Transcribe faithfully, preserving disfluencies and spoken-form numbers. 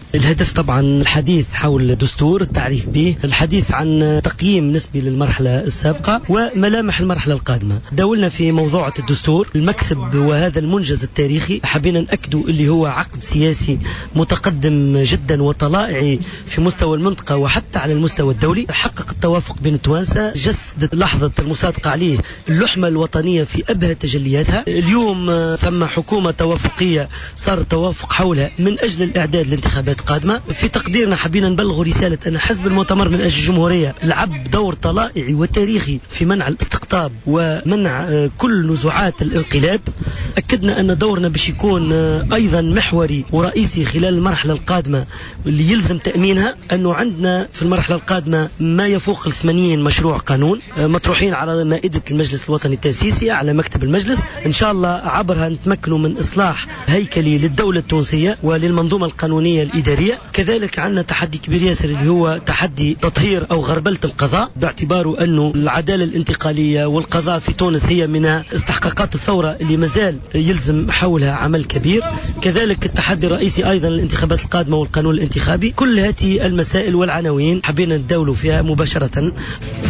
الهدف طبعا الحديث حول الدستور، التعريف به، الحديث عن تقييم نسبي للمرحلة السابقة وملامح المرحلة القادمة. داولنا في موضوع الدستور المكسب وهذا المنجز التاريخي، حبينا نأكدوا اللي هو عقد سياسي متقدم جدا وطلائعي في مستوى المنطقة وحتى على المستوى الدولي، حقق التوافق بين التوانسة، جسدت لحظة المصادقة عليه اللحمة الوطنية في أبهى تجلياتها. اليوم ثم حكومة توافقية صار التوافق حولها من أجل الإعداد لانتخابات قادمة. في تقديرنا حبينا نبلغ رسالة أن حزب المؤتمر من أجل الجمهورية لعب دور طلائعي وتاريخي في منع الاستقطاب ومنع كل نزوعات الانقلاب. أكدنا أن دورنا باش يكون أيضا محوري ورئيسي خلال المرحلة القادمة اللي يلزم تأمينها، أنه عندنا في المرحلة القادمة ما يفوق الثمانين مشروع قانون مطروحين على مائدة المجلس الوطني التأسيسي على مكتب المجلس. إن شاء الله عبرها نتمكنوا من إصلاح هيكلي للدولة التونسية وللمنظومة القانونية الإدارية. كذلك عندنا تحدي كبير ياسر اللي هو تحدي تطهير أو غربلة القضاء، باعتباره أنه العدالة الانتقالية والقضاء في تونس هي من استحقاقات الثورة اللي مازال يلزم حولها عمل كبير. كذلك التحدي الرئيسي أيضا الانتخابات القادمة والقانون الانتخابي. كل هذه المسائل والعناوين حبينا نداولوا فيها مباشرة.